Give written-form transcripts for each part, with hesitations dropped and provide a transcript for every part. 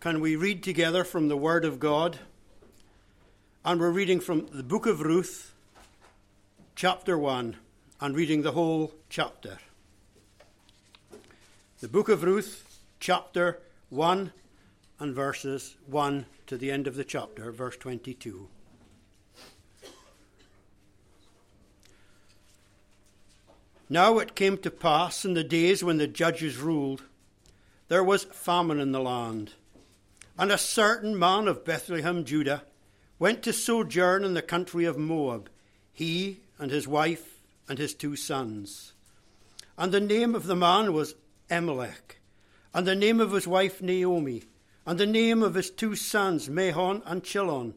Can we read together from the Word of God? And we're reading from the book of Ruth, chapter 1, and reading the whole chapter. The book of Ruth, chapter 1, and verses 1 to the end of the chapter, verse 22. Now it came to pass in the days when the judges ruled, there was famine in the land. And a certain man of Bethlehem, Judah, went to sojourn in the country of Moab, he and his wife and his 2 sons. And the name of the man was Elimelech, and the name of his wife Naomi, and the name of his 2 sons Mahlon and Chilion,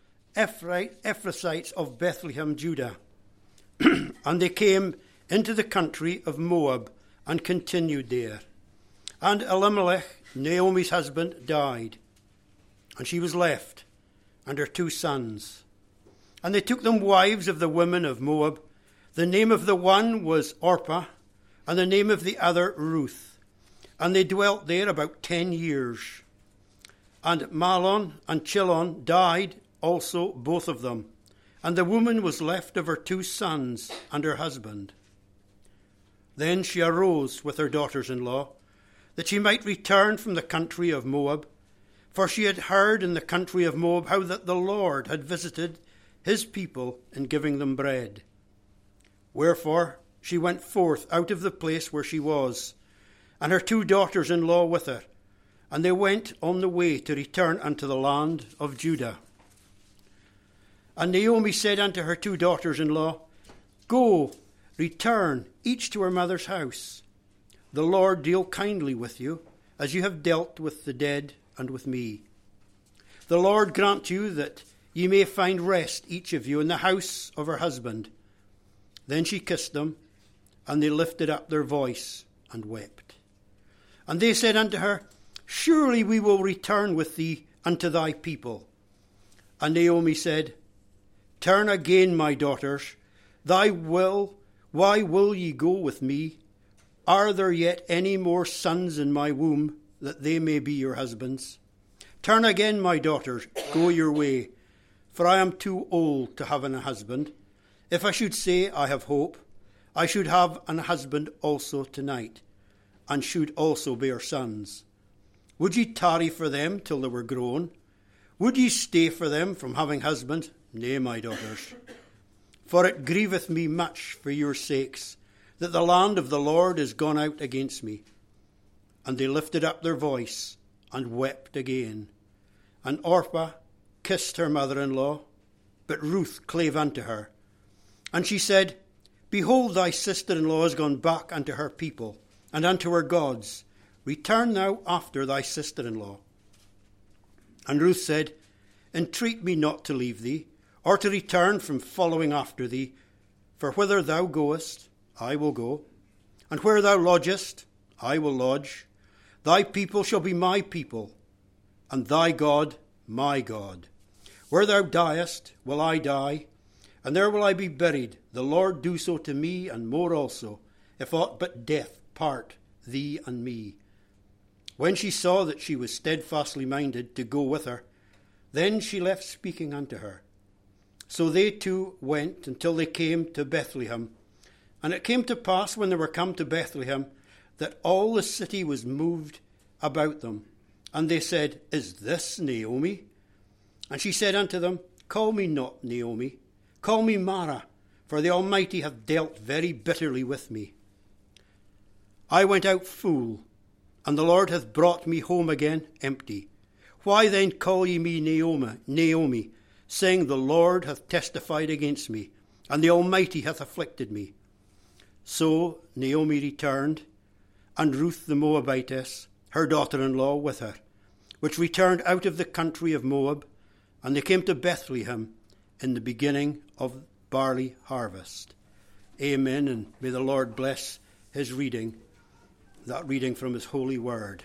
Ephrathites of Bethlehem, Judah. And they came into the country of Moab and continued there. And Elimelech, Naomi's husband, died, and she was left, and her 2 sons. And they took them wives of the women of Moab. The name of the one was Orpah, and the name of the other Ruth. And they dwelt there about 10 years. And Mahlon and Chilion died also, both of them. And the woman was left of her 2 sons and her husband. Then she arose with her daughters-in-law, that she might return from the country of Moab, for she had heard in the country of Moab how that the Lord had visited his people in giving them bread. Wherefore she went forth out of the place where she was, and her 2 daughters-in-law with her, and they went on the way to return unto the land of Judah. And Naomi said unto her 2 daughters-in-law, Go, return, each to her mother's house. The Lord deal kindly with you, as you have dealt with the dead and with me. The Lord grant you that ye may find rest, each of you, in the house of her husband. Then she kissed them, and they lifted up their voice and wept. And they said unto her, Surely we will return with thee unto thy people. And Naomi said, Turn again, my daughters, why will ye go with me? Are there yet any more sons in my womb, that they may be your husbands? Turn again, my daughters, go your way, for I am too old to have a husband. If I should say I have hope, I should have an husband also tonight, and should also bear sons. Would ye tarry for them till they were grown? Would ye stay for them from having husbands? Nay, my daughters. For it grieveth me much for your sakes, that the land of the Lord is gone out against me. And they lifted up their voice and wept again. And Orpah kissed her mother-in-law, but Ruth clave unto her. And she said, Behold, thy sister-in-law is gone back unto her people, and unto her gods. Return thou after thy sister-in-law. And Ruth said, Entreat me not to leave thee, or to return from following after thee, for whither thou goest, I will go, and where thou lodgest, I will lodge. Thy people shall be my people, and thy God my God. Where thou diest, will I die, and there will I be buried. The Lord do so to me, and more also, if aught but death part thee and me. When she saw that she was steadfastly minded to go with her, then she left speaking unto her. So they 2 went until they came to Bethlehem. And it came to pass, when they were come to Bethlehem, that all the city was moved about them. And they said, Is this Naomi? And she said unto them, Call me not Naomi, call me Mara, for the Almighty hath dealt very bitterly with me. I went out full, and the Lord hath brought me home again empty. Why then call ye me Naomi, saying, The Lord hath testified against me, and the Almighty hath afflicted me? So Naomi returned, and Ruth the Moabitess, her daughter-in-law, with her, which returned out of the country of Moab, and they came to Bethlehem in the beginning of barley harvest. Amen, and may the Lord bless his reading, that reading from his holy word.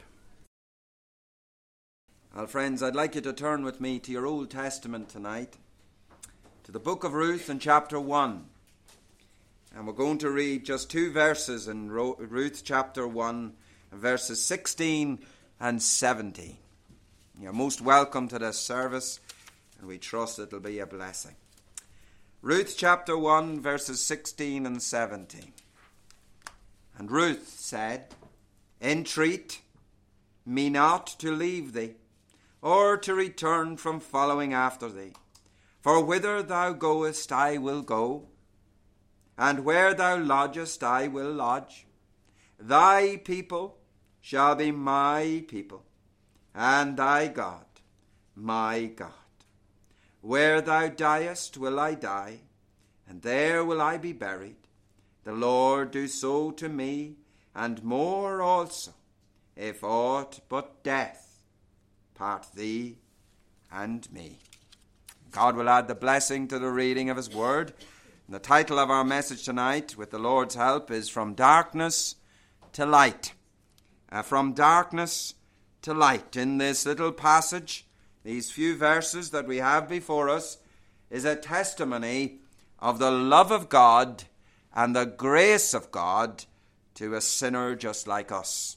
Well, friends, I'd like you to turn with me to your Old Testament tonight, to the book of Ruth in chapter 1. And we're going to read just 2 verses in Ruth chapter 1, verses 16 and 17. You're most welcome to this service, and we trust it'll be a blessing. Ruth chapter 1, verses 16 and 17. And Ruth said, Entreat me not to leave thee, or to return from following after thee. For whither thou goest I will go, and where thou lodgest I will lodge. Thy people shall be my people, and thy God my God. Where thou diest will I die, and there will I be buried. The Lord do so to me, and more also, if aught but death part thee and me. God will add the blessing to the reading of his word. And the title of our message tonight, with the Lord's help, is From Darkness to Light. From darkness to light. In this little passage, these few verses that we have before us, is a testimony of the love of God and the grace of God to a sinner just like us.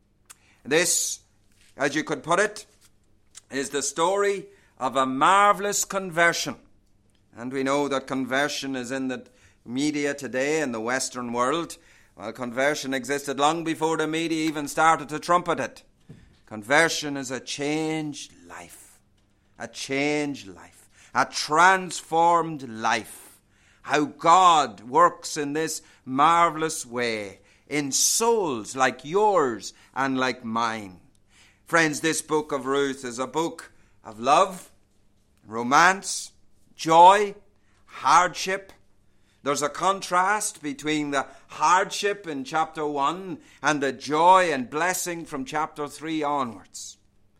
This, as you could put it, is the story of a marvelous conversion. And we know that conversion is in the media today in the Western world. Well, conversion existed long before the media even started to trumpet it. Conversion is a changed life. A changed life. A transformed life. How God works in this marvelous way in souls like yours and like mine. Friends, this book of Ruth is a book of love, romance, joy, hardship. There's a contrast between the hardship in chapter 1 and the joy and blessing from chapter 3 onwards.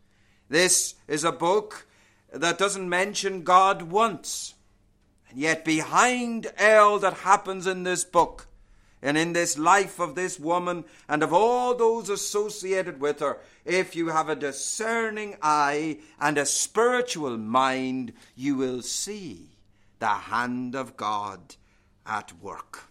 This is a book that doesn't mention God once. And yet behind all that happens in this book and in this life of this woman and of all those associated with her, if you have a discerning eye and a spiritual mind, you will see the hand of God at work.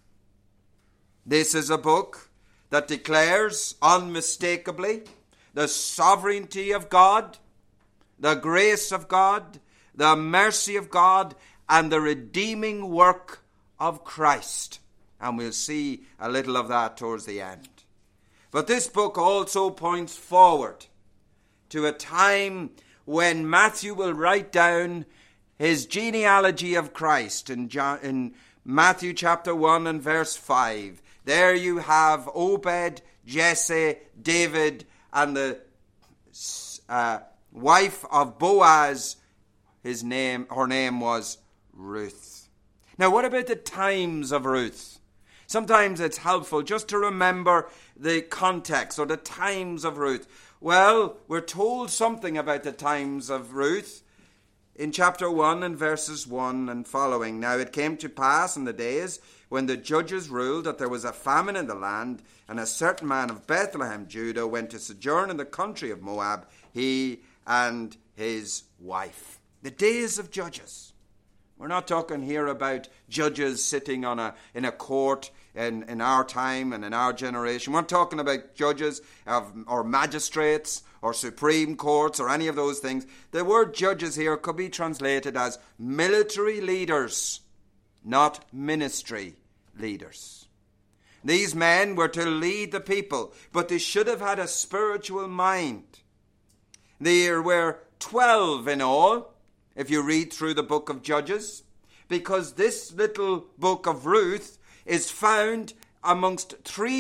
This is a book that declares unmistakably the sovereignty of God, the grace of God, the mercy of God, and the redeeming work of Christ. And we'll see a little of that towards the end. But this book also points forward to a time when Matthew will write down his genealogy of Christ in Matthew chapter 1 and verse 5. There you have Obed, Jesse, David, and the wife of Boaz. Her name was Ruth. Now, what about the times of Ruth? Sometimes it's helpful just to remember the context or the times of Ruth. Well, we're told something about the times of Ruth in chapter 1 and verses 1 and following. Now it came to pass in the days when the judges ruled that there was a famine in the land, and a certain man of Bethlehem, Judah, went to sojourn in the country of Moab, he and his wife. The days of judges. We're not talking here about judges sitting in a court in our time and in our generation. We're not talking about judges or magistrates or supreme courts or any of those things. The word judges here could be translated as military leaders, not ministry leaders. These men were to lead the people, but they should have had a spiritual mind. There were 12 in all, if you read through the book of Judges, because this little book of Ruth is found amongst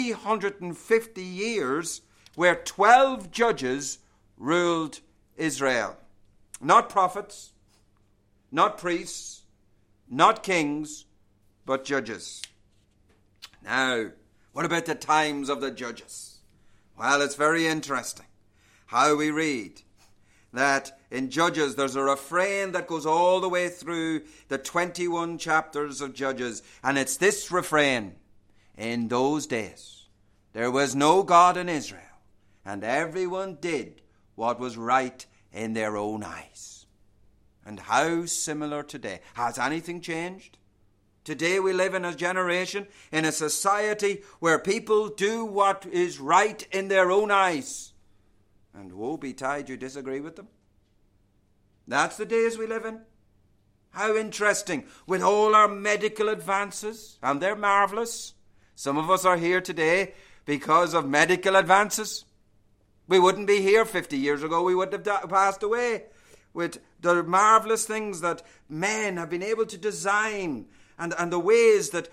350 years where 12 judges ruled Israel. Not prophets, not priests, not kings, but judges. Now, what about the times of the judges? Well, it's very interesting how we read that in Judges there's a refrain that goes all the way through the 21 chapters of Judges, and it's this refrain: in those days there was no God in Israel, and everyone did what was right in their own eyes. And how similar today. Has anything changed? Today we live in a generation, in a society where people do what is right in their own eyes. And woe betide you disagree with them. That's the days we live in. How interesting, with all our medical advances, and they're marvellous. Some of us are here today because of medical advances. We wouldn't be here 50 years ago. We would have passed away. With the marvellous things that men have been able to design, and the ways that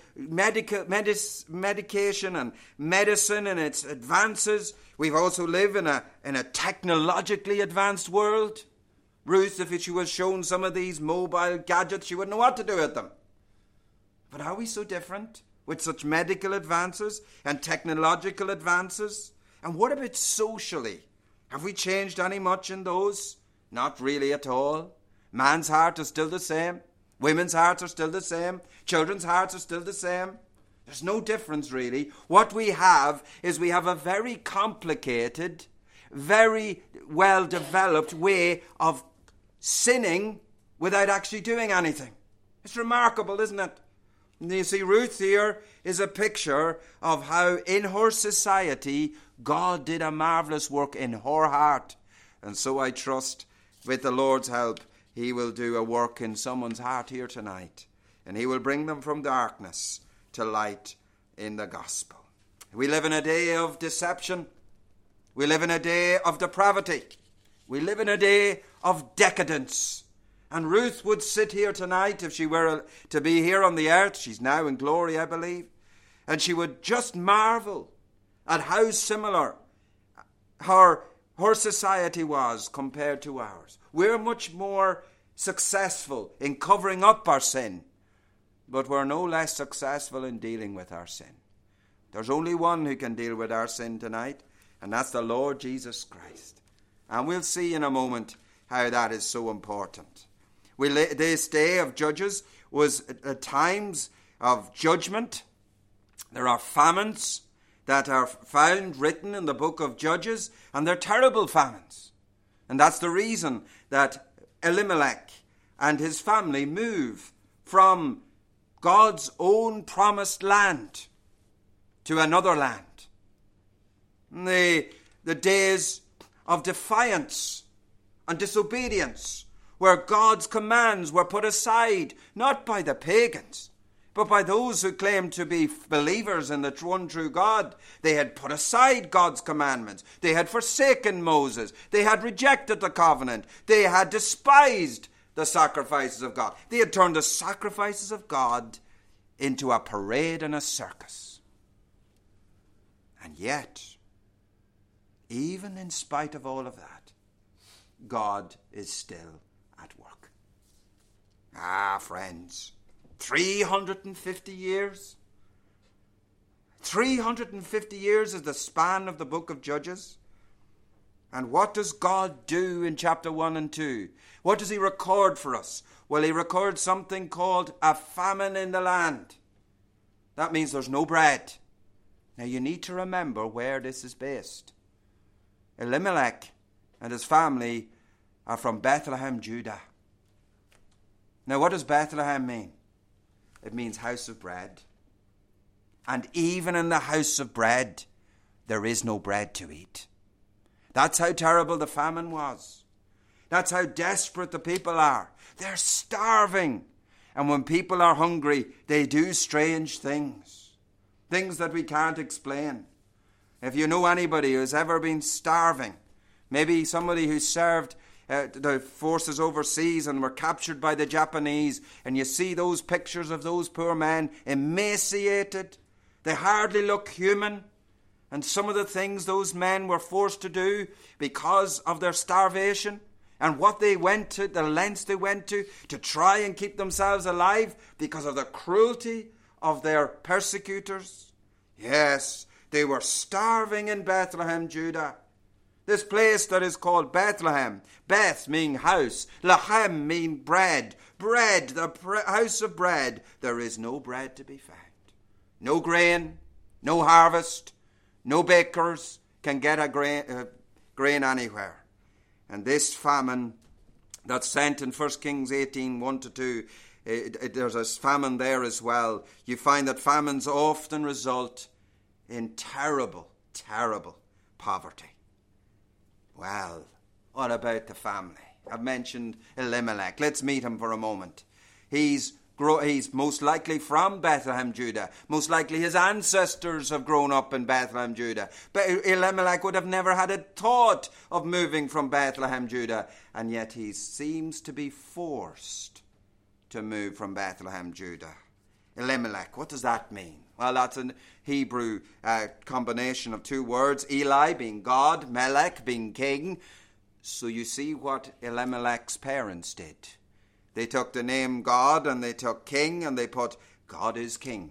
medication and medicine and its advances. We've also lived in a technologically advanced world. Ruth, if she was shown some of these mobile gadgets, she wouldn't know what to do with them. But are we so different with such medical advances and technological advances? And what about socially? Have we changed any much in those? Not really at all. Man's heart is still the same. Women's hearts are still the same. Children's hearts are still the same. There's no difference really. What we have is we have a very complicated, very well-developed way of sinning without actually doing anything. It's remarkable, isn't it? And you see, Ruth here is a picture of how in her society God did a marvellous work in her heart. And so I trust with the Lord's help He will do a work in someone's heart here tonight. And He will bring them from darkness to light in the gospel. We live in a day of deception. We live in a day of depravity. We live in a day of decadence. And Ruth would sit here tonight if she were to be here on the earth. She's now in glory, I believe. And she would just marvel at how similar her society was compared to ours. We're much more successful in covering up our sin, but we're no less successful in dealing with our sin. There's only one who can deal with our sin tonight, and that's the Lord Jesus Christ. And we'll see in a moment how that is so important. This day of Judges was at times of judgment. There are famines that are found written in the book of Judges, and they're terrible famines. And that's the reason that Elimelech and his family move from God's own promised land to another land. The days of defiance and disobedience, where God's commands were put aside, not by the pagans, but by those who claimed to be believers in the one true God. They had put aside God's commandments. They had forsaken Moses. They had rejected the covenant. They had despised the sacrifices of God. They had turned the sacrifices of God into a parade and a circus. And yet, even in spite of all of that, God is still at work. Ah, friends, 350 years. 350 years is the span of the book of Judges. And what does God do in chapter 1 and 2? What does He record for us? Well, He records something called a famine in the land. That means there's no bread. Now you need to remember where this is based. Elimelech and his family are from Bethlehem, Judah. Now what does Bethlehem mean? It means house of bread. And even in the house of bread, there is no bread to eat. That's how terrible the famine was. That's how desperate the people are. They're starving. And when people are hungry, they do strange things. Things that we can't explain. If you know anybody who's ever been starving, maybe somebody who served the forces overseas and were captured by the Japanese, and you see those pictures of those poor men emaciated, they hardly look human, and some of the things those men were forced to do because of their starvation, and what they went to, the lengths they went to try and keep themselves alive because of the cruelty of their persecutors. Yes, they were starving in Bethlehem, Judah. This place that is called Bethlehem. Beth meaning house. Lahem meaning bread. Bread, the house of bread. There is no bread to be found. No grain, no harvest, no bakers can get a grain anywhere. And this famine that's sent in 1 Kings 18, 1-2, there's a famine there as well. You find that famines often result in terrible, terrible poverty. Well, what about the family? I've mentioned Elimelech. Let's meet him for a moment. He's most likely from Bethlehem, Judah. Most likely his ancestors have grown up in Bethlehem, Judah. But Elimelech would have never had a thought of moving from Bethlehem, Judah. And yet he seems to be forced to move from Bethlehem, Judah. Elimelech, what does that mean? Well, that's a Hebrew combination of two words. Eli being God, Melech being king. So you see what Elimelech's parents did. They took the name God and they took king and they put God is king.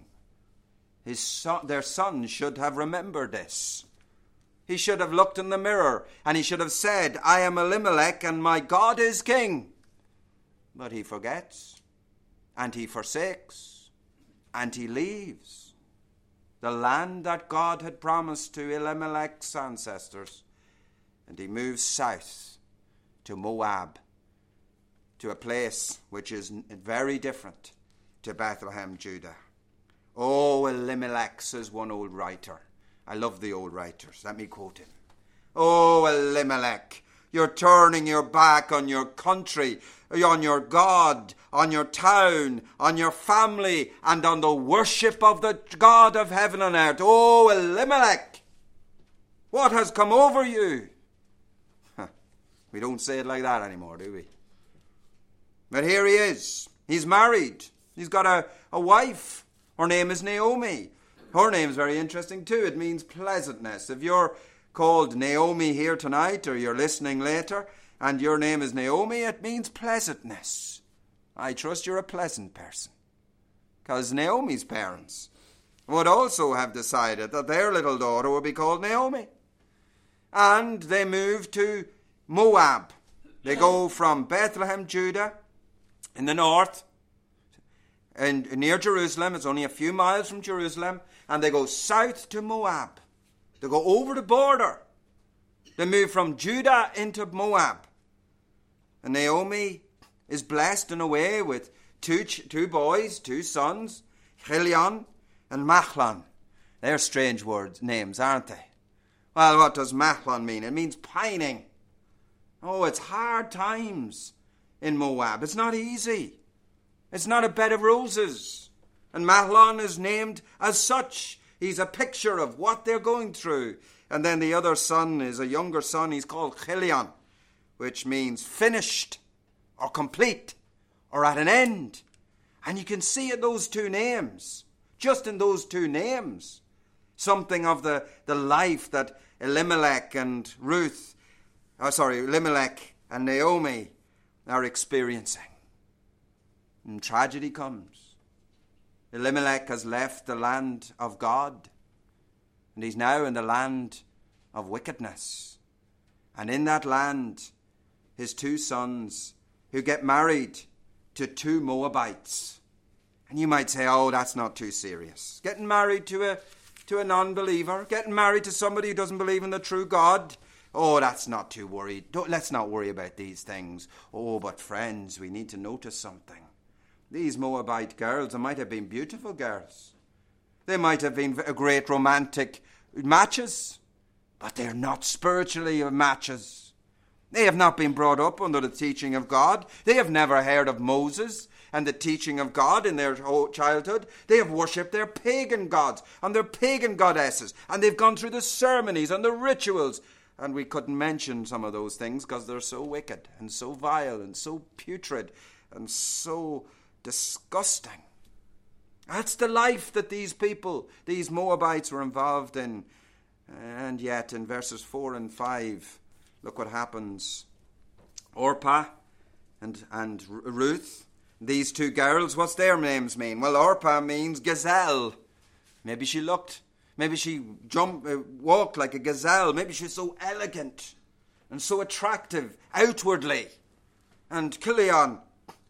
Their son should have remembered this. He should have looked in the mirror and he should have said, I am Elimelech and my God is king. But he forgets and he forsakes and he leaves the land that God had promised to Elimelech's ancestors, and he moves south to Moab, to a place which is very different to Bethlehem, Judah. Oh, Elimelech, says one old writer. I love the old writers. Let me quote him. Oh, Elimelech, you're turning your back on your country, on your God, on your town, on your family, and on the worship of the God of heaven and earth. Oh, Elimelech, what has come over you? We don't say it like that anymore, do we? But here he is. He's married. He's got a wife. Her name is Naomi. Her name's very interesting too. It means pleasantness. If you're called Naomi here tonight, or you're listening later, and your name is Naomi, it means pleasantness. I trust you're a pleasant person. Because Naomi's parents would also have decided that their little daughter would be called Naomi. And they moved to Moab. They go from Bethlehem, Judah, in the north, and near Jerusalem. It's only a few miles from Jerusalem. And they go south to Moab. They go over the border. They move from Judah into Moab. And Naomi is blessed in a way with two boys, two sons, Chilion and Mahlon. They're strange names, aren't they? Well, what does Mahlon mean? It means pining. Oh, it's hard times in Moab. It's not easy. It's not a bed of roses. And Mahlon is named as such. He's a picture of what they're going through. And then the other son is a younger son. He's called Chilion, which means finished or complete or at an end. And you can see in those two names, just in those two names, something of the life that Elimelech and Elimelech and Naomi are experiencing. And tragedy comes. Elimelech has left the land of God, and he's now in the land of wickedness. And in that land, his two sons, who get married to two Moabites. And you might say, oh, that's not too serious. Getting married to a non-believer, getting married to somebody who doesn't believe in the true God, oh, that's not too worried. Let's not worry about these things. Oh, but friends, we need to notice something. These Moabite girls, they might have been beautiful girls. They might have been great romantic matches, but they're not spiritually matches. They have not been brought up under the teaching of God. They have never heard of Moses and the teaching of God in their childhood. They have worshipped their pagan gods and their pagan goddesses, and they've gone through the ceremonies and the rituals. And we couldn't mention some of those things because they're so wicked and so vile and so putrid and so disgusting. That's the life that these people, these Moabites, were involved in. And yet in verses 4 and 5, look what happens. Orpah and Ruth, these two girls, what's their names mean? Well, Orpah means gazelle. Maybe she walked like a gazelle. Maybe she's so elegant and so attractive outwardly. And Chilion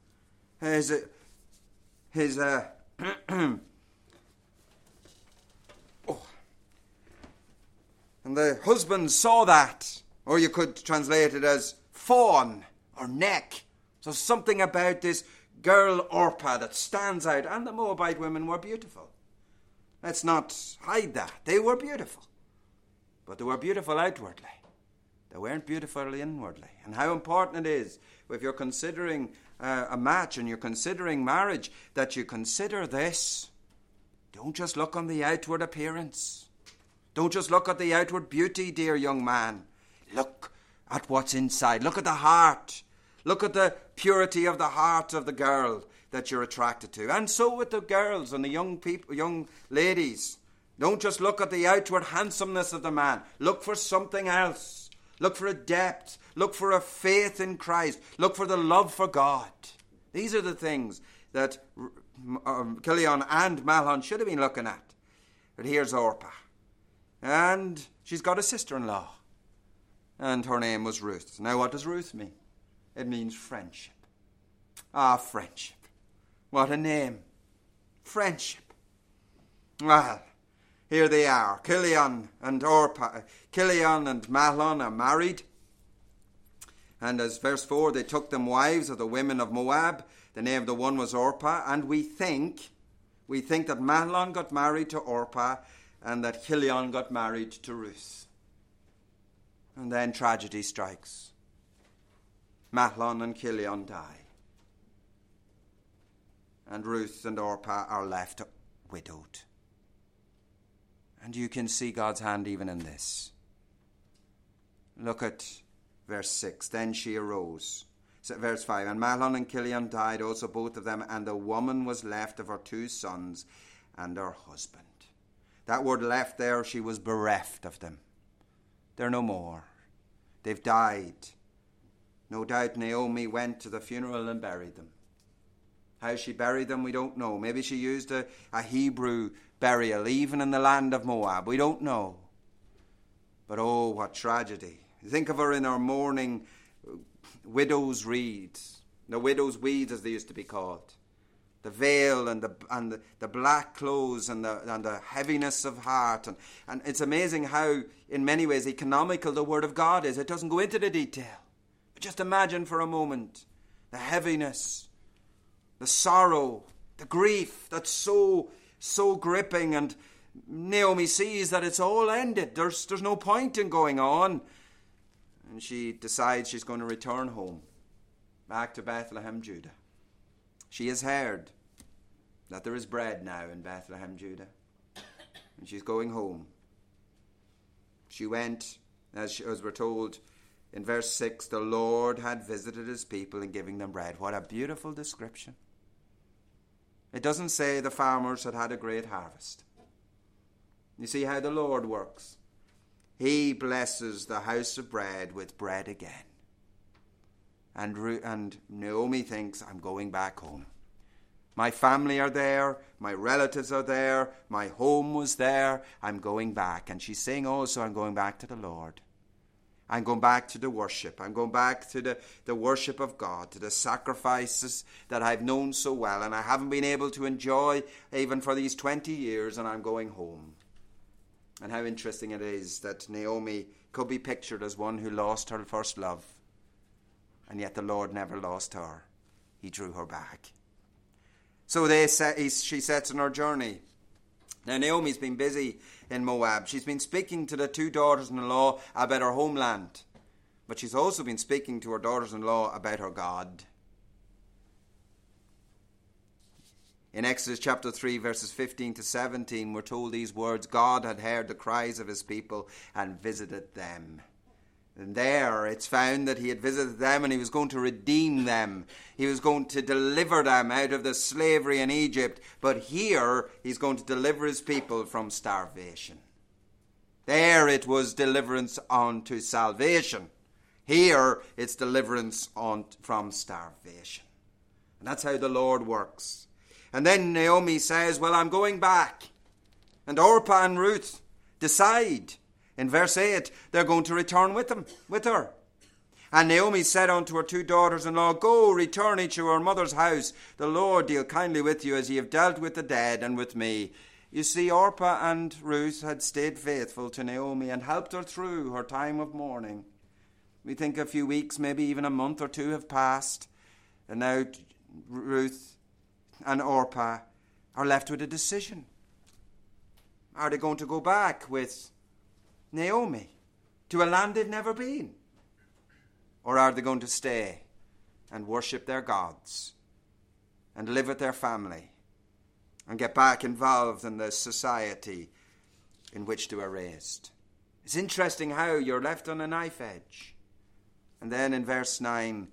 and the husband saw that, or you could translate it as fawn or neck. So something about this girl Orpah that stands out. And the Moabite women were beautiful. Let's not hide that. They were beautiful. But they were beautiful outwardly. They weren't beautiful inwardly. And how important it is, if you're considering a match and you're considering marriage, that you consider this. Don't just look on the outward appearance. Don't just look at the outward beauty, dear young man. Look at what's inside. Look at the heart. Look at the purity of the heart of the girl that you're attracted to. And so with the girls and the young people, young ladies. Don't just look at the outward handsomeness of the man. Look for something else. Look for a depth. Look for a faith in Christ. Look for the love for God. These are the things that Kilian and Mahlon should have been looking at. But here's Orpah. And she's got a sister-in-law. And her name was Ruth. Now what does Ruth mean? It means friendship. Ah, friendship. What a name. Friendship. Well, here they are. Kilian and Mahlon are married. And as verse 4, they took them wives of the women of Moab. The name of the one was Orpah. And we think that Mahlon got married to Orpah and that Kilian got married to Ruth. And then tragedy strikes. Mahlon and Kilian die. And Ruth and Orpah are left widowed. And you can see God's hand even in this. Look at verse 6. Then she arose. Verse 5. And Mahlon and Kilian died also, both of them, and the woman was left of her 2 sons and her husband. That word left there, she was bereft of them. They're no more. They've died. No doubt Naomi went to the funeral and buried them. How she buried them, we don't know. Maybe she used a Hebrew burial, even in the land of Moab. We don't know. But oh, what tragedy. Think of her in her mourning widow's weeds. The widow's weeds, as they used to be called. The veil and the black clothes and the heaviness of heart. And it's amazing how, in many ways, economical the Word of God is. It doesn't go into the detail. But just imagine for a moment the heaviness, the sorrow, the grief that's so gripping. And Naomi sees that it's all ended. There's no point in going on. And she decides she's going to return home, back to Bethlehem, Judah. She has heard that there is bread now in Bethlehem, Judah. And she's going home. She went, as we're told in verse 6, the Lord had visited his people in giving them bread. What a beautiful description. It doesn't say the farmers had a great harvest. You see how the Lord works. He blesses the house of bread with bread again. And Naomi thinks, I'm going back home. My family are there. My relatives are there. My home was there. I'm going back. And she's saying also, I'm going back to the Lord. I'm going back to the worship. I'm going back to the worship of God, to the sacrifices that I've known so well and I haven't been able to enjoy even for these 20 years, and I'm going home. And how interesting it is that Naomi could be pictured as one who lost her first love. And yet the Lord never lost her. He drew her back. So she sets on her journey. Now Naomi's been busy in Moab. She's been speaking to the 2 daughters-in-law about her homeland. But she's also been speaking to her daughters-in-law about her God. In Exodus chapter 3, verses 15 to 17, we're told these words: God had heard the cries of his people and visited them. And there it's found that he had visited them and he was going to redeem them. He was going to deliver them out of the slavery in Egypt. But here he's going to deliver his people from starvation. There it was deliverance unto salvation. Here it's deliverance from starvation. And that's how the Lord works. And then Naomi says, well, I'm going back. And Orpah and Ruth decide. In verse 8, they're going to return with her. And Naomi said unto her 2 daughters-in-law, go, return each to her mother's house. The Lord deal kindly with you as ye have dealt with the dead and with me. You see, Orpah and Ruth had stayed faithful to Naomi and helped her through her time of mourning. We think a few weeks, maybe even a month or 2 have passed. And now Ruth and Orpah are left with a decision. Are they going to go back with Naomi to a land they've never been? Or are they going to stay and worship their gods and live with their family and get back involved in the society in which they were raised? It's interesting how you're left on a knife edge. And then in verse 9,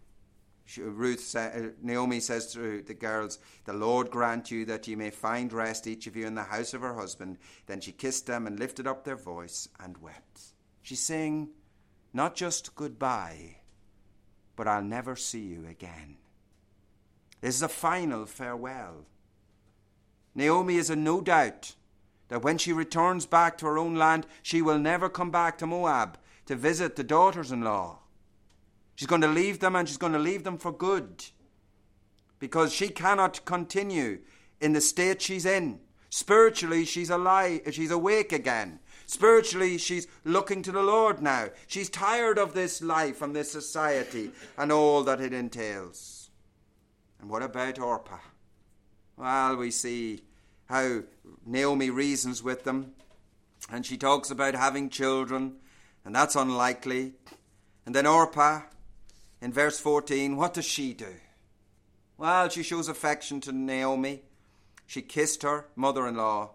Naomi says to the girls, "The Lord grant you that ye may find rest, each of you, in the house of her husband." Then she kissed them and lifted up their voice and wept. She's saying, not just goodbye, but I'll never see you again. This is a final farewell. Naomi is in no doubt that when she returns back to her own land, she will never come back to Moab to visit the daughters-in-law. She's going to leave them, and she's going to leave them for good, because she cannot continue in the state she's in. Spiritually, she's alive, she's awake again. Spiritually, she's looking to the Lord now. She's tired of this life and this society and all that it entails. And what about Orpah? Well, we see how Naomi reasons with them, and she talks about having children, and that's unlikely. And then Orpah, in verse 14, what does she do? Well, she shows affection to Naomi. She kissed her mother-in-law.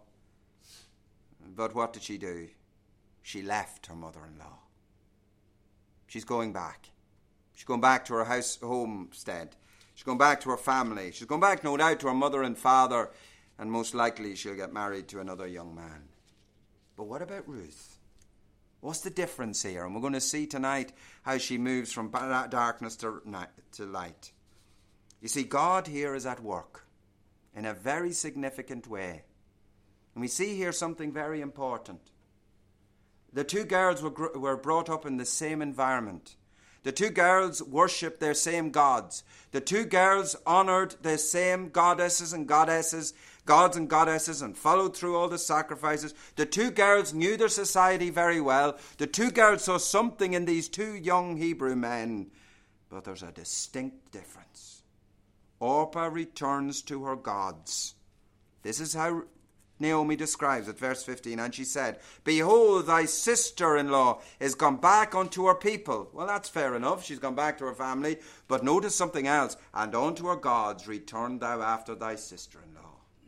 But what did she do? She left her mother-in-law. She's going back. She's going back to her homestead. She's going back to her family. She's going back, no doubt, to her mother and father, and most likely she'll get married to another young man. But what about Ruth? What's the difference here? And we're going to see tonight how she moves from darkness to light. You see, God here is at work in a very significant way. And we see here something very important. The two girls were brought up in the same environment. The two girls worshipped their same gods. The two girls honoured their same gods and goddesses, and followed through all the sacrifices. The two girls knew their society very well. The two girls saw something in these two young Hebrew men. But there's a distinct difference. Orpah returns to her gods. This is how Naomi describes it, verse 15. And she said, "Behold, thy sister-in-law is gone back unto her people." Well, that's fair enough. She's gone back to her family. But notice something else. "And unto her gods return thou after thy sister-in-law."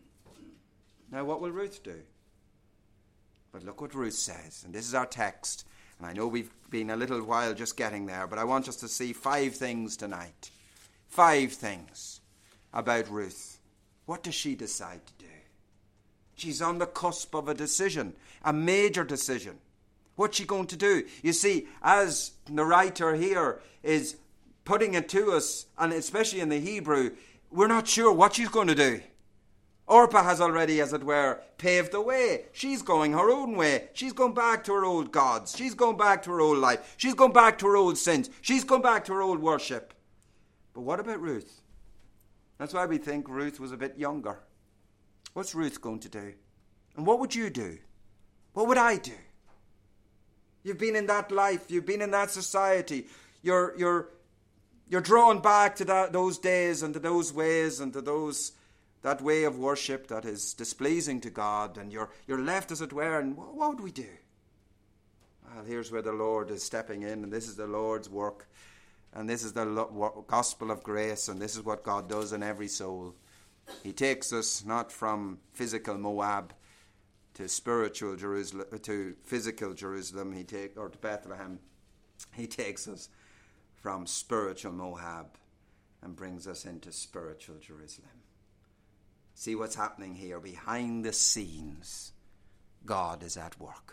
Now, what will Ruth do? But look what Ruth says. And this is our text. And I know we've been a little while just getting there, but I want us to see 5 things tonight. 5 things about Ruth. What does she decide to do? She's on the cusp of a decision, a major decision. What's she going to do? You see, as the writer here is putting it to us, and especially in the Hebrew, we're not sure what she's going to do. Orpah has already, as it were, paved the way. She's going her own way. She's going back to her old gods. She's going back to her old life. She's going back to her old sins. She's going back to her old worship. But what about Ruth? That's why we think Ruth was a bit younger. What's Ruth going to do? And what would you do? What would I do? You've been in that life. You've been in that society. You're drawn back to those days and to those ways and to that way of worship that is displeasing to God. And you're left, as it were, and what would we do? Well, here's where the Lord is stepping in, and this is the Lord's work. And this is the gospel of grace, and this is what God does in every soul. He takes us not from physical Moab to spiritual Jerusalem, to physical Jerusalem, or to Bethlehem. He takes us from spiritual Moab and brings us into spiritual Jerusalem. See what's happening here. Behind the scenes, God is at work.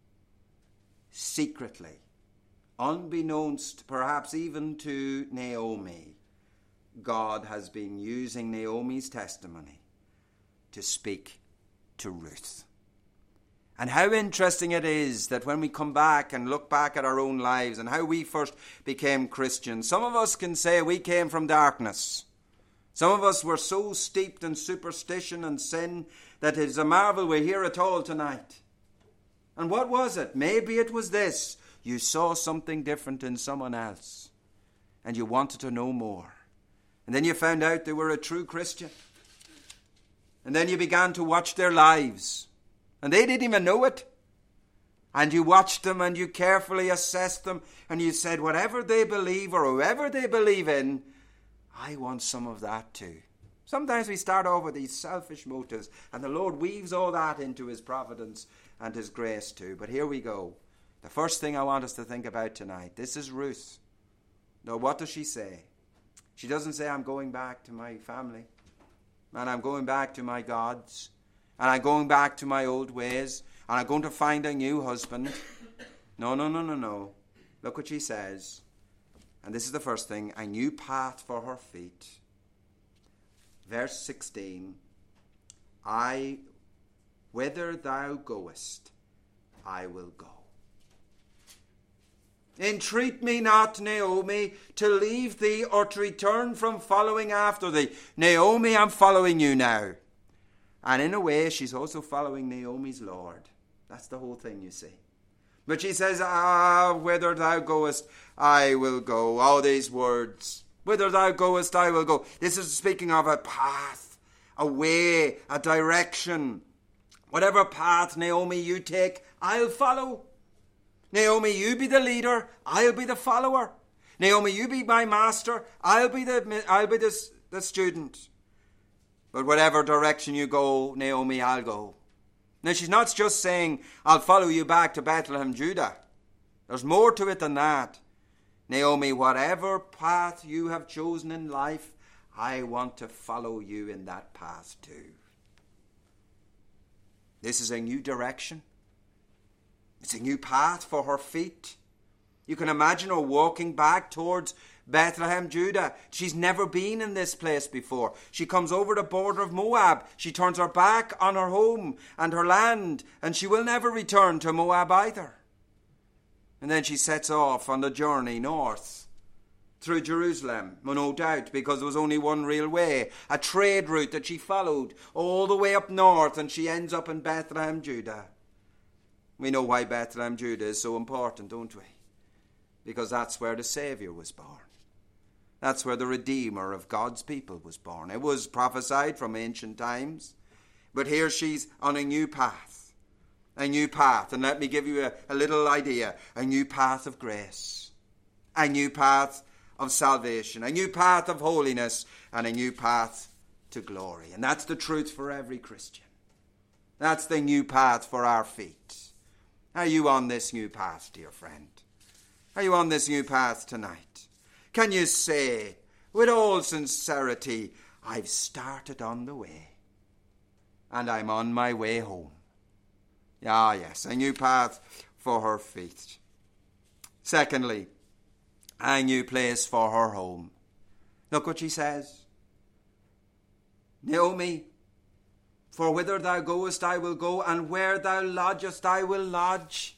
Secretly, unbeknownst perhaps even to Naomi, God has been using Naomi's testimony to speak to Ruth. And how interesting it is that when we come back and look back at our own lives and how we first became Christians, some of us can say we came from darkness. Some of us were so steeped in superstition and sin that it is a marvel we're here at all tonight. And what was it? Maybe it was this. You saw something different in someone else and you wanted to know more. And then you found out they were a true Christian. And then you began to watch their lives. And they didn't even know it. and you watched them and you carefully assessed them and you said, whatever they believe or whoever they believe in, I want some of that too. Sometimes we start off with these selfish motives, and the Lord weaves all that into his providence and his grace too. But here we go. The first thing I want us to think about tonight, this is Ruth. Now, what does she say? She doesn't say, I'm going back to my family, and I'm going back to my gods, and I'm going back to my old ways, and I'm going to find a new husband. No. Look what she says. And this is the first thing, a new path for her feet. Verse 16, whither thou goest, I will go. Entreat me not, Naomi, to leave thee or to return from following after thee. Naomi, I'm following you now. And in a way, she's also following Naomi's Lord. That's the whole thing, you see. But she says, whither thou goest, I will go. All these words. Whither thou goest, I will go. This is speaking of a path, a way, a direction. Whatever path, Naomi, you take, I'll follow. Naomi, you be the leader, I'll be the follower. Naomi, you be my master, I'll be the student. But whatever direction you go, Naomi, I'll go. Now, she's not just saying, I'll follow you back to Bethlehem, Judah. There's more to it than that. Naomi, whatever path you have chosen in life, I want to follow you in that path too. This is a new direction. It's a new path for her feet. You can imagine her walking back towards Bethlehem, Judah. She's never been in this place before. She comes over the border of Moab. She turns her back on her home and her land, and she will never return to Moab either. And then she sets off on the journey north through Jerusalem, well, no doubt, because there was only one real way, a trade route that she followed all the way up north, and she ends up in Bethlehem, Judah. We know why Bethlehem, Judah is so important, don't we? Because that's where the Saviour was born. That's where the Redeemer of God's people was born. It was prophesied from ancient times. But here she's on a new path. A new path. And let me give you a little idea. A new path of grace. A new path of salvation. A new path of holiness. And a new path to glory. And that's the truth for every Christian. That's the new path for our feet. Are you on this new path, dear friend? Are you on this new path tonight? Can you say, with all sincerity, I've started on the way, and I'm on my way home? Ah, yes, a new path for her feet. Secondly, a new place for her home. Look what she says. Naomi, for whither thou goest, I will go, and where thou lodgest, I will lodge.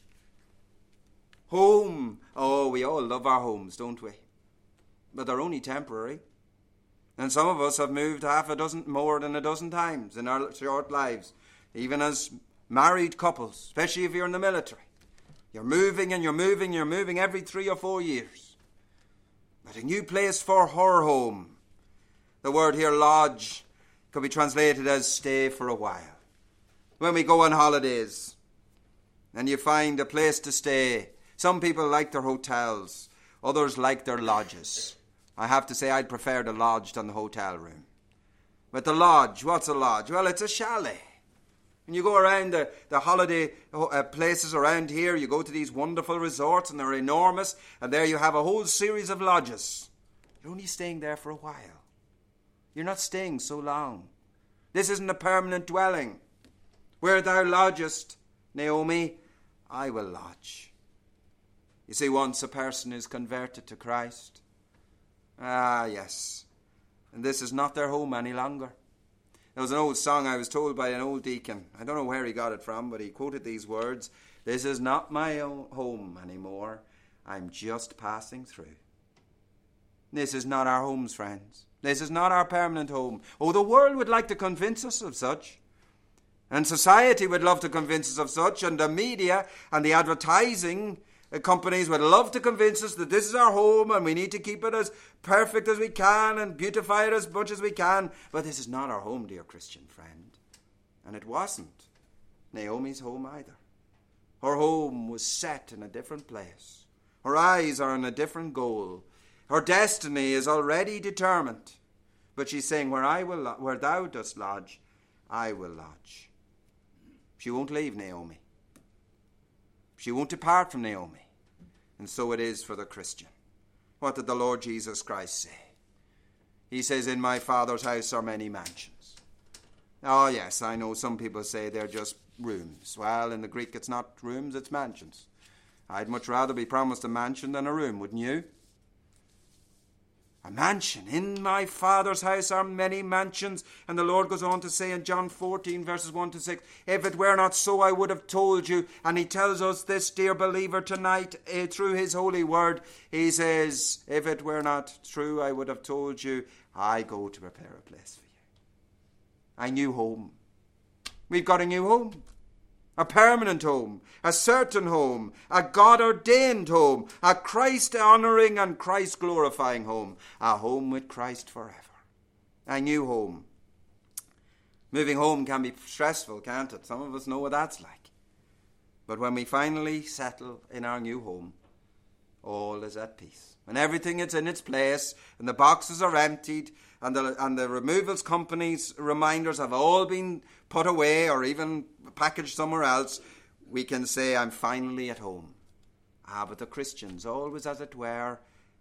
Home. Oh, we all love our homes, don't we? But they're only temporary. And some of us have moved more than a dozen times in our short lives, even as married couples, especially if you're in the military. You're moving and you're moving every 3 or 4 years. But a new place for her home. The word here, lodge, could be translated as stay for a while. When we go on holidays and you find a place to stay, some people like their hotels, others like their lodges. I have to say I'd prefer the lodge than the hotel room. But the lodge, what's a lodge? Well, it's a chalet. And you go around the holiday places around here, you go to these wonderful resorts and they're enormous, and there you have a whole series of lodges. You're only staying there for a while. You're not staying so long. This isn't a permanent dwelling. Where thou lodgest, Naomi, I will lodge. You see, once a person is converted to Christ, yes, and this is not their home any longer. There was an old song I was told by an old deacon. I don't know where he got it from, but he quoted these words. This is not my own home anymore. I'm just passing through. This is not our homes, friends. This is not our permanent home. Oh, the world would like to convince us of such. And society would love to convince us of such. And the media and the advertising companies would love to convince us that this is our home and we need to keep it as perfect as we can and beautify it as much as we can. But this is not our home, dear Christian friend. And it wasn't Naomi's home either. Her home was set in a different place. Her eyes are on a different goal. Her destiny is already determined. But she's saying, where thou dost lodge, I will lodge. She won't leave Naomi. She won't depart from Naomi. And so it is for the Christian. What did the Lord Jesus Christ say? He says, in my Father's house are many mansions. Oh yes, I know some people say they're just rooms. Well, in the Greek it's not rooms, it's mansions. I'd much rather be promised a mansion than a room, wouldn't you? A mansion. In my Father's house are many mansions. And the Lord goes on to say in John 14 verses 1 to 6, if it were not so, I would have told you. And he tells us this, dear believer, tonight through his holy word. He says, if it were not true, I would have told you, I go to prepare a place for you. A new home. We've got a new home. A permanent home, a certain home, a God-ordained home, a Christ-honouring and Christ-glorifying home, a home with Christ forever. A new home. Moving home can be stressful, can't it? Some of us know what that's like. But when we finally settle in our new home, all is at peace. And everything is in its place, and the boxes are emptied, and the removals company's reminders have all been put away or even packaged somewhere else, we can say, I'm finally at home. But the Christians, always as it were,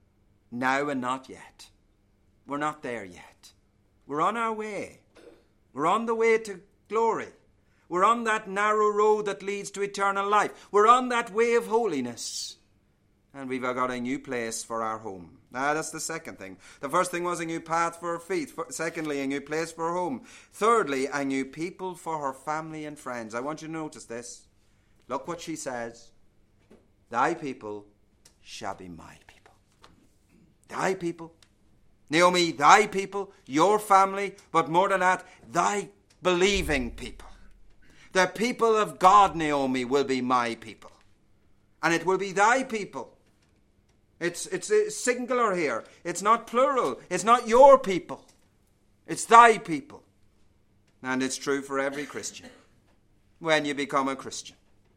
now and not yet. We're not there yet. We're on our way. We're on the way to glory. We're on that narrow road that leads to eternal life. We're on that way of holiness. And we've got a new place for our home. Now, that's the second thing. The first thing was a new path for her feet. Secondly, a new place for her home. Thirdly, a new people for her family and friends. I want you to notice this. Look what she says. Thy people shall be my people. Thy people. Naomi, thy people, your family, but more than that, thy believing people. The people of God, Naomi, will be my people. And it will be thy people. It's singular here. It's not plural. It's not your people. It's thy people. And it's true for every Christian. When you become a Christian,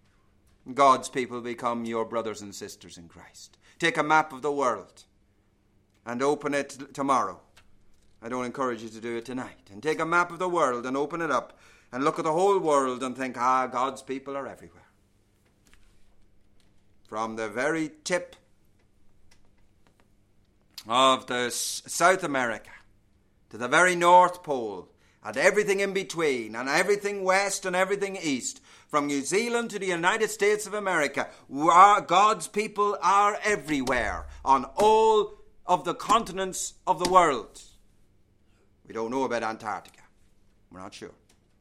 God's people become your brothers and sisters in Christ. Take a map of the world and open it tomorrow. I don't encourage you to do it tonight. And take a map of the world and open it up and look at the whole world and think, God's people are everywhere. From the very tip of the South America to the very North Pole and everything in between and everything west and everything east, from New Zealand to the United States of America, God's people are everywhere on all of the continents of the world. We don't know about Antarctica. We're not sure.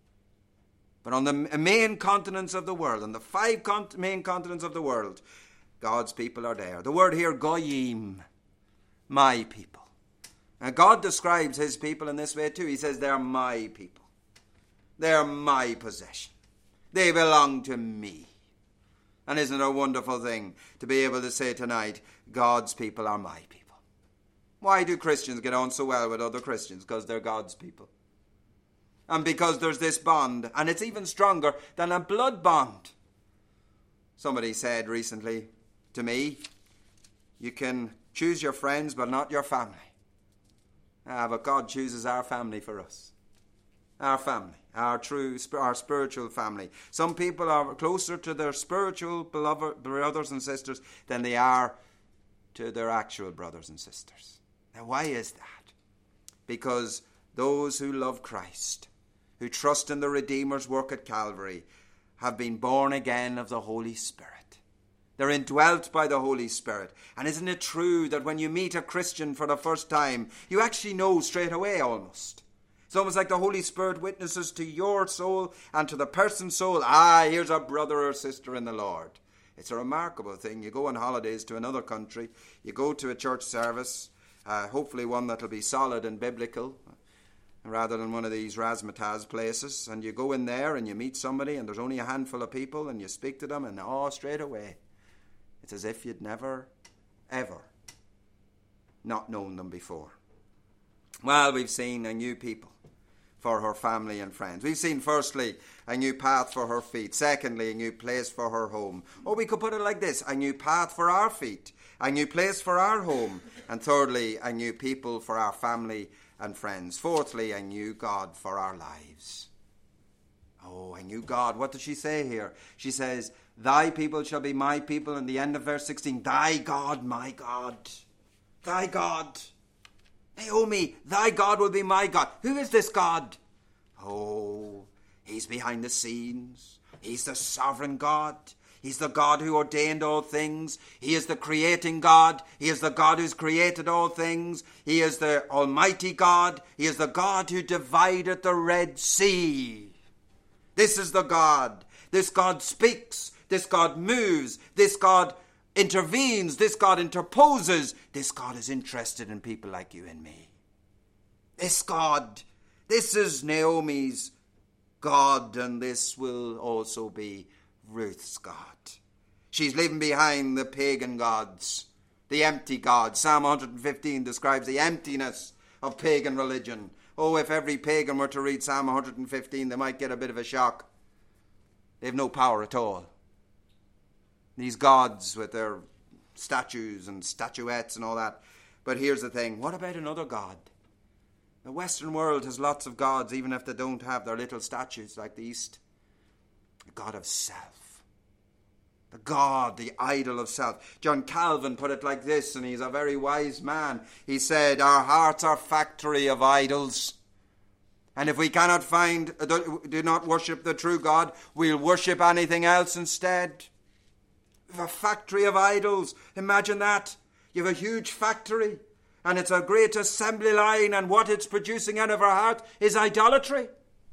But on the main continents of the world, on the 5 main continents of the world, God's people are there. The word here, goyim, my people. And God describes his people in this way too. He says, they're my people. They're my possession. They belong to me. And isn't it a wonderful thing to be able to say tonight, God's people are my people? Why do Christians get on so well with other Christians? Because they're God's people. And because there's this bond, and it's even stronger than a blood bond. Somebody said recently to me, you can choose your friends, but not your family. But God chooses our family for us. Our family, our spiritual family. Some people are closer to their spiritual beloved brothers and sisters than they are to their actual brothers and sisters. Now, why is that? Because those who love Christ, who trust in the Redeemer's work at Calvary, have been born again of the Holy Spirit. They're indwelt by the Holy Spirit. And isn't it true that when you meet a Christian for the first time, you actually know straight away almost? It's almost like the Holy Spirit witnesses to your soul and to the person's soul, here's a brother or sister in the Lord. It's a remarkable thing. You go on holidays to another country, you go to a church service, hopefully one that'll be solid and biblical, rather than one of these razzmatazz places, and you go in there and you meet somebody and there's only a handful of people and you speak to them and straight away it's as if you'd never, ever not known them before. Well, we've seen a new people for her family and friends. We've seen, firstly, a new path for her feet. Secondly, a new place for her home. Or we could put it like this: a new path for our feet, a new place for our home. And thirdly, a new people for our family and friends. Fourthly, a new God for our lives. Oh, a new God. What does she say here? She says, thy people shall be my people. And the end of verse 16, thy God, my God. Thy God. Naomi, thy God will be my God. Who is this God? Oh, he's behind the scenes. He's the sovereign God. He's the God who ordained all things. He is the creating God. He is the God who's created all things. He is the Almighty God. He is the God who divided the Red Sea. This is the God. This God speaks. This God moves. This God intervenes. This God interposes. This God is interested in people like you and me. This God, this is Naomi's God, and this will also be Ruth's God. She's leaving behind the pagan gods, the empty gods. Psalm 115 describes the emptiness of pagan religion. Oh, if every pagan were to read Psalm 115, they might get a bit of a shock. They have no power at all. These gods with their statues and statuettes and all that. But here's the thing. What about another God? The Western world has lots of gods, even if they don't have their little statues like the East. The God of self. The God, the idol of self. John Calvin put it like this, and he's a very wise man. He said, our hearts are factory of idols. And if we cannot do not worship the true God, we'll worship anything else instead. We have a factory of idols. Imagine that. You have a huge factory, and it's a great assembly line, and what it's producing out of our heart is idolatry.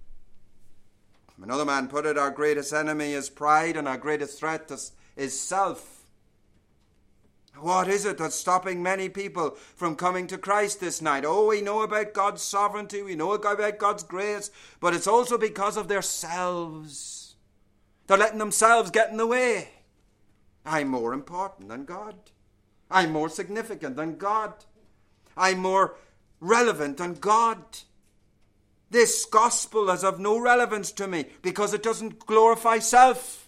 Another man put it, our greatest enemy is pride, and our greatest threat is self. What is it that's stopping many people from coming to Christ this night? Oh, we know about God's sovereignty, we know about God's grace, but it's also because of their selves. They're letting themselves get in the way. I'm more important than God. I'm more significant than God. I'm more relevant than God. This gospel is of no relevance to me because it doesn't glorify self.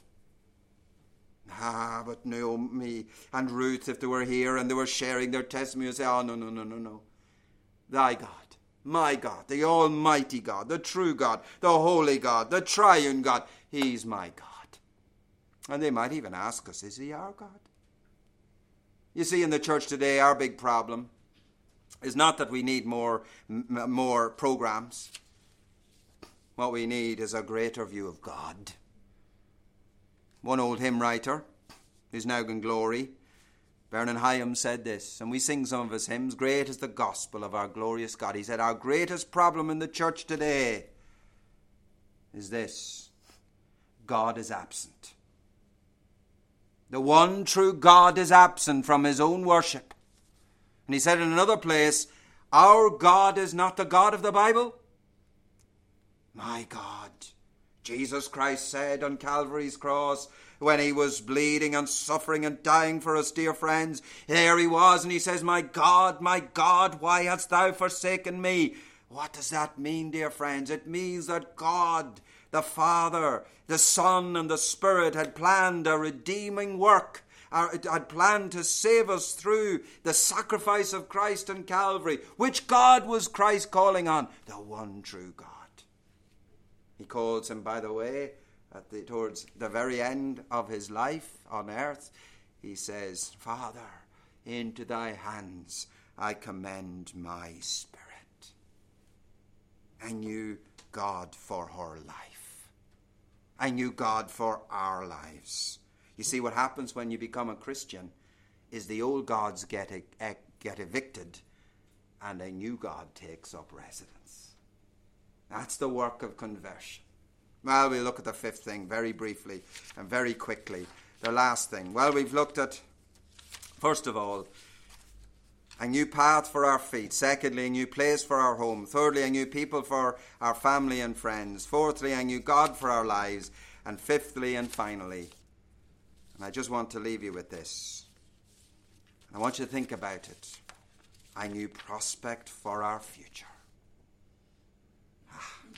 But Naomi and Ruth, if they were here and they were sharing their testimony, would say, oh, no. Thy God, my God, the Almighty God, the true God, the Holy God, the Triune God, He's my God. And they might even ask us, is He our God? You see, in the church today, our big problem is not that we need more programs. What we need is a greater view of God. One old hymn writer, who's now in glory, Vernon Hyam, said this, and we sing some of his hymns, great is the gospel of our glorious God. He said, our greatest problem in the church today is this: God is absent. The one true God is absent from His own worship. And he said in another place, our God is not the God of the Bible. My God. Jesus Christ said on Calvary's cross, when He was bleeding and suffering and dying for us, dear friends, there He was, and He says, my God, why hast thou forsaken me? What does that mean, dear friends? It means that God, the Father, the Son, and the Spirit had planned a redeeming work, had planned to save us through the sacrifice of Christ on Calvary. Which God was Christ calling on? The one true God. He calls Him, by the way, towards the very end of His life on earth. He says, Father, into thy hands I commend my spirit. I knew God for her life. I knew God for our lives. You see, what happens when you become a Christian is the old gods get evicted and a new God takes up residence. That's the work of conversion. Well, we'll look at the fifth thing very briefly and very quickly. The last thing. Well, we've looked at, first of all, a new path for our feet. Secondly, a new place for our home. Thirdly, a new people for our family and friends. Fourthly, a new God for our lives. And fifthly and finally, and I just want to leave you with this. I want you to think about it. A new prospect for our future.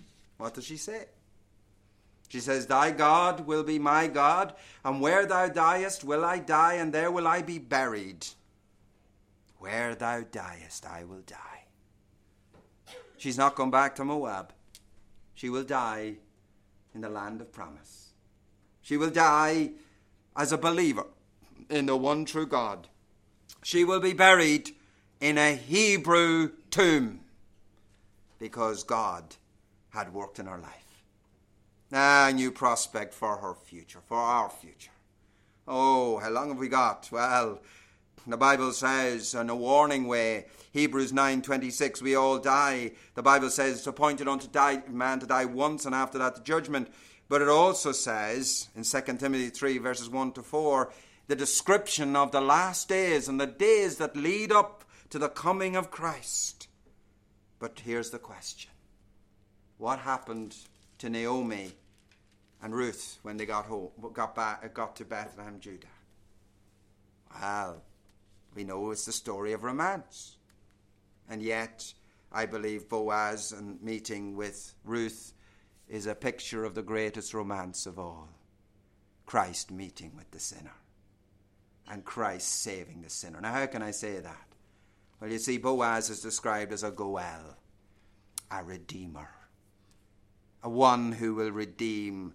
What does she say? She says, thy God will be my God, and where thou diest will I die, and there will I be buried. Where thou diest, I will die. She's not going back to Moab. She will die in the land of promise. She will die as a believer in the one true God. She will be buried in a Hebrew tomb because God had worked in her life. A new prospect for her future, for our future. Oh, how long have we got? Well, the Bible says in a warning way, Hebrews 9:26, we all die. The Bible says it's appointed unto man to die once, and after that the judgment. But it also says in 2 Timothy 3 verses 1 to 4, the description of the last days and the days that lead up to the coming of Christ. But here's the question. What happened to Naomi and Ruth when they got to Bethlehem, Judah? Well, we know it's the story of romance. And yet, I believe Boaz and meeting with Ruth is a picture of the greatest romance of all. Christ meeting with the sinner. And Christ saving the sinner. Now, how can I say that? Well, you see, Boaz is described as a Goel, a redeemer. A one who will redeem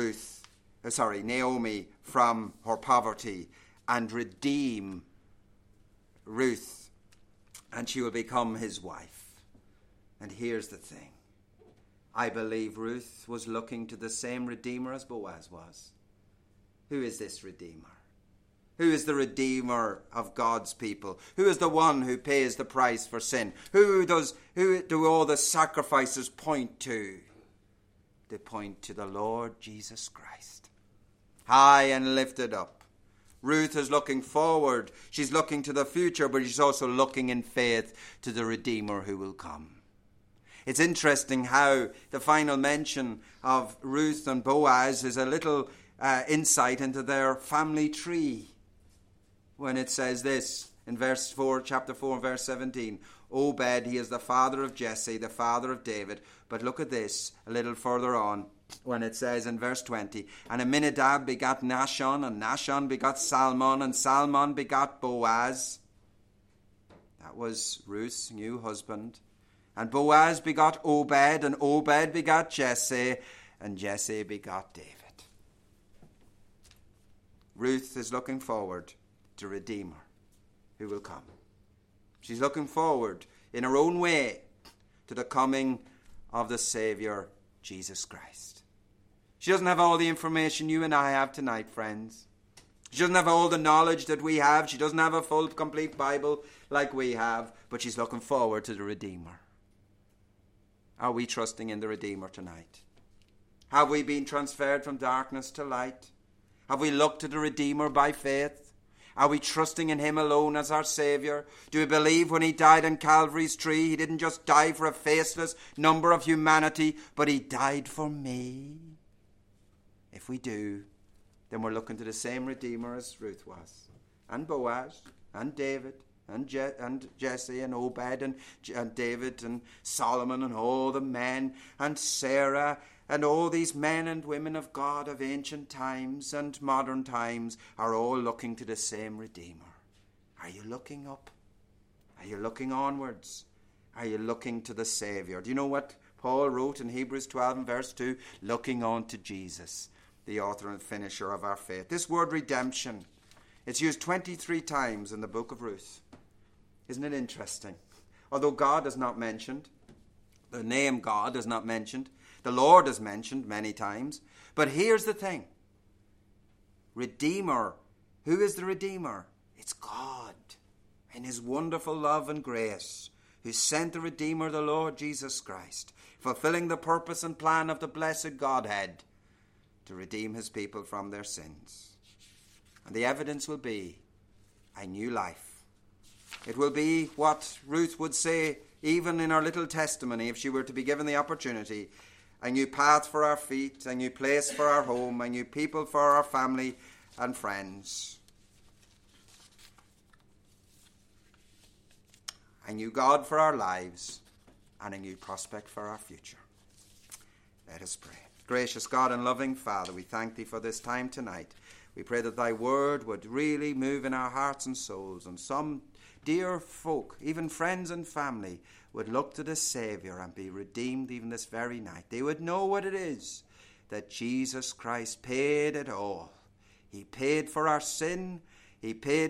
Naomi from her poverty and redeem Ruth, and she will become his wife. And here's the thing. I believe Ruth was looking to the same Redeemer as Boaz was. Who is this Redeemer? Who is the Redeemer of God's people? Who is the one who pays the price for sin? Who do all the sacrifices point to? They point to the Lord Jesus Christ. High and lifted up. Ruth is looking forward. She's looking to the future, but she's also looking in faith to the Redeemer who will come. It's interesting how the final mention of Ruth and Boaz is a little insight into their family tree. When it says this in chapter 4, verse 17, Obed, he is the father of Jesse, the father of David. But look at this a little further on when it says in verse 20, and Aminadab begot Nahshon, and Nahshon begot Salmon, and Salmon begot Boaz. That was Ruth's new husband. And Boaz begot Obed, and Obed begot Jesse, and Jesse begot David. Ruth is looking forward to Redeemer who will come. She's looking forward in her own way to the coming of the Savior, Jesus Christ. She doesn't have all the information you and I have tonight, friends. She doesn't have all the knowledge that we have. She doesn't have a full, complete Bible like we have, but she's looking forward to the Redeemer. Are we trusting in the Redeemer tonight? Have we been transferred from darkness to light? Have we looked to the Redeemer by faith? Are we trusting in him alone as our Saviour? Do we believe when he died on Calvary's tree, he didn't just die for a faceless number of humanity, but he died for me? If we do, then we're looking to the same Redeemer as Ruth was, and Boaz, and David, and Jesse, and Obed, and David, and Solomon, and all the men, and Sarah, and all these men and women of God of ancient times and modern times are all looking to the same Redeemer. Are you looking up? Are you looking onwards? Are you looking to the Saviour? Do you know what Paul wrote in Hebrews 12 and verse 2? Looking on to Jesus, the author and finisher of our faith. This word redemption, it's used 23 times in the book of Ruth. Isn't it interesting? Although God is not mentioned, the name God is not mentioned, the Lord is mentioned many times. But here's the thing. Redeemer. Who is the Redeemer? It's God in his wonderful love and grace, who sent the Redeemer, the Lord Jesus Christ, fulfilling the purpose and plan of the blessed Godhead to redeem his people from their sins. And the evidence will be a new life. It will be what Ruth would say even in her little testimony if she were to be given the opportunity. A new path for our feet, a new place for our home, a new people for our family and friends. A new God for our lives and a new prospect for our future. Let us pray. Gracious God and loving Father, we thank thee for this time tonight. We pray that thy word would really move in our hearts and souls, and some dear folk, even friends and family, would look to the Saviour and be redeemed even this very night. They would know what it is that Jesus Christ paid it all. He paid for our sin. He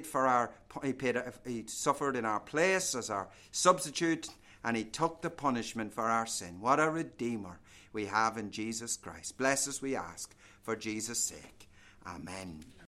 suffered in our place as our substitute, and he took the punishment for our sin. What a Redeemer we have in Jesus Christ. Bless us, we ask, for Jesus' sake. Amen.